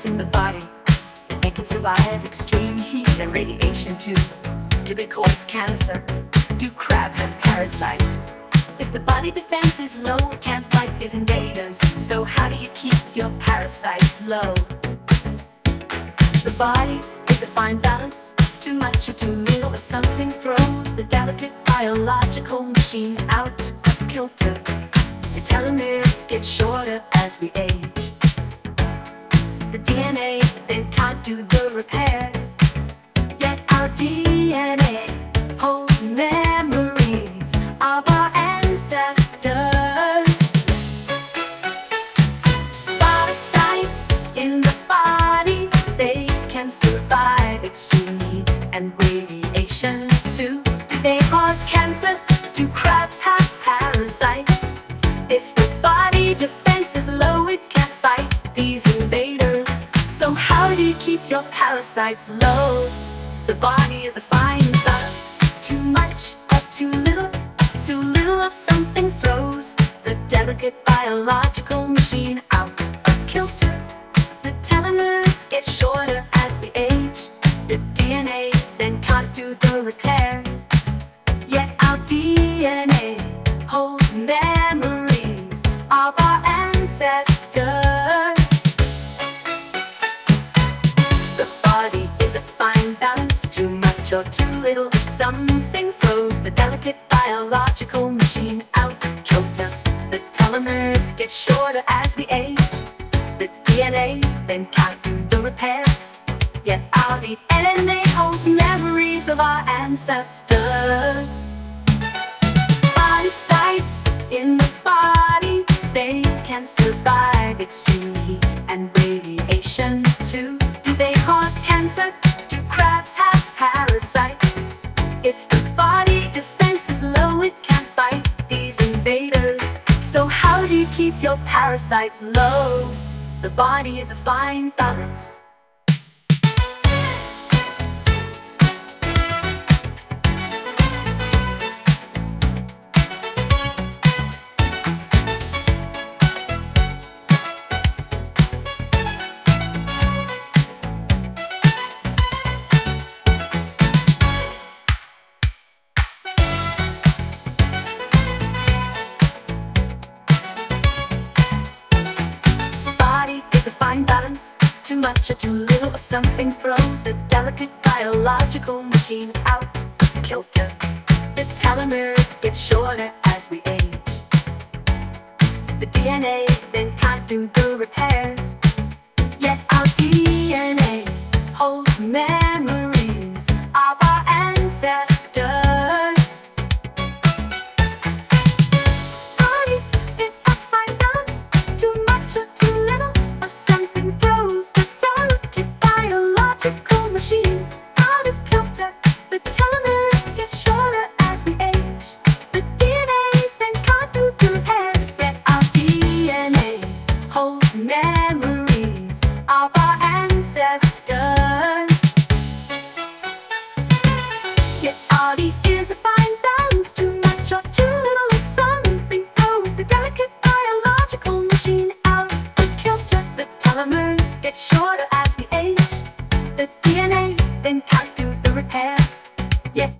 cells in the body. They can survive extreme heat and radiation too. Do they cause cancer? Do crabs have parasites? If the body defense is low, it can't fight these invaders. So how do you keep your parasites low? The body is a fine balance. Too much or too little, if something throws the delicate biological machine out of kilter. The telomeres get shorter as we age. The DNA then can't do the repairs. Yet our DNA holds memories of our ancestors. Parasites in the body, they can survive extreme heat and radiation too. Do they cause cancer? Do crabs have parasites? If the body defense is low, it can't fight these invaders. So how do you keep your parasites low? The body is a fine balance. Too much or too little of something throws the delicate biological machine out of kilter. The telomeres get shorter as we age. The DNA then can't do the repairs. Yet our DNA holds memories of our ancestors. The body is a fine balance. Too much or too little of something throws the delicate biological machine out of kilter. The telomeres get shorter as we age. The DNA then can't do the repairs. Yet our DNA holds memories of our ancestors. Parasites in the body, they can survive extreme heat and radiation too. Do they cause cancer? Do crabs have parasites? If the body defense is low, it can't fight these invaders. So how do you keep your parasites low? The body is a fine balance. Balance. Too much or too little of something throws the delicate biological machine out of kilter. The telomeres get shorter as we age. The DNA then can't do the repairs. Yet our DNA holds memories